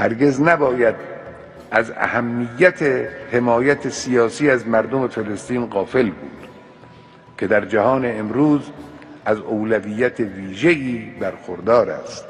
هرگز نباید از اهمیت حمایت سیاسی از مردم فلسطین غافل بود که در جهان امروز از اولویت ویژه‌ای برخوردار است.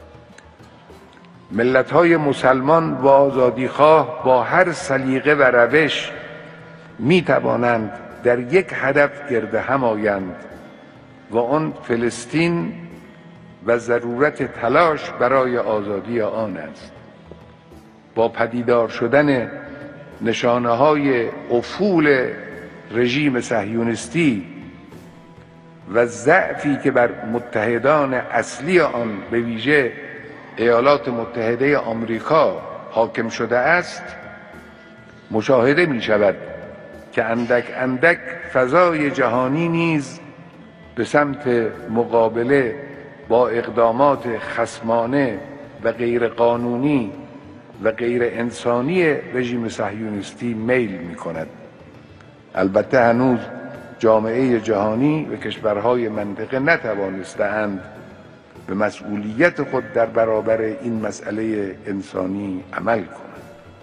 ملت‌های مسلمان و آزادیخواه با هر سلیقه و روش می‌توانند در یک هدف گرد هم آیند و آن فلسطین و ضرورت تلاش برای آزادی آن است. با پدیدار شدن نشانه‌های افول رژیم صهیونیستی و ضعفی که بر متحدان اصلی آن به ویژه ایالات متحده آمریکا حاکم شده است، مشاهده می شود که اندک اندک فضای جهانی نیز به سمت مقابله با اقدامات خصمانه و غیرقانونی و غیر انسانی رژیم صهیونیستی میل می کند. البته هنوز جامعه جهانی و کشورهای منطقه نتوانسته‌اند به مسئولیت خود در برابر این مسئله انسانی عمل کنند.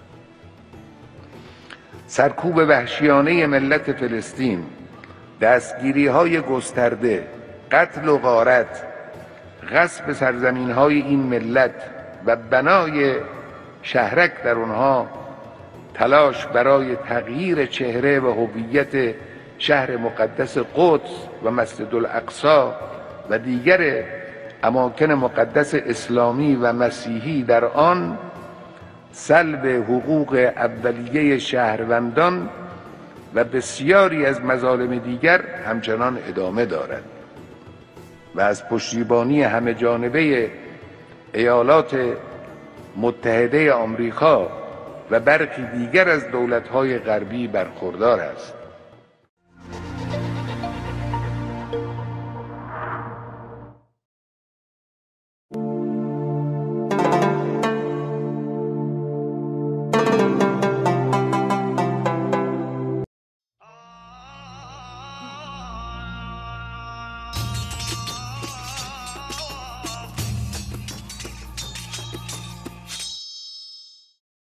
سرکوب وحشیانه ملت فلسطین، دستگیری‌های گسترده، قتل و غارت، غصب سرزمین‌های این ملت و بنای شهرک در آنها، تلاش برای تغییر چهره و هویت شهر مقدس قدس و مسجد الاقصی و دیگر اماکن مقدس اسلامی و مسیحی در آن، سلب حقوق اولیه شهروندان و بسیاری از مظالم دیگر همچنان ادامه دارد و از پشتیبانی همه جانبه ایالات متحده آمریکا و برخی دیگر از دولت‌های غربی برخوردار است.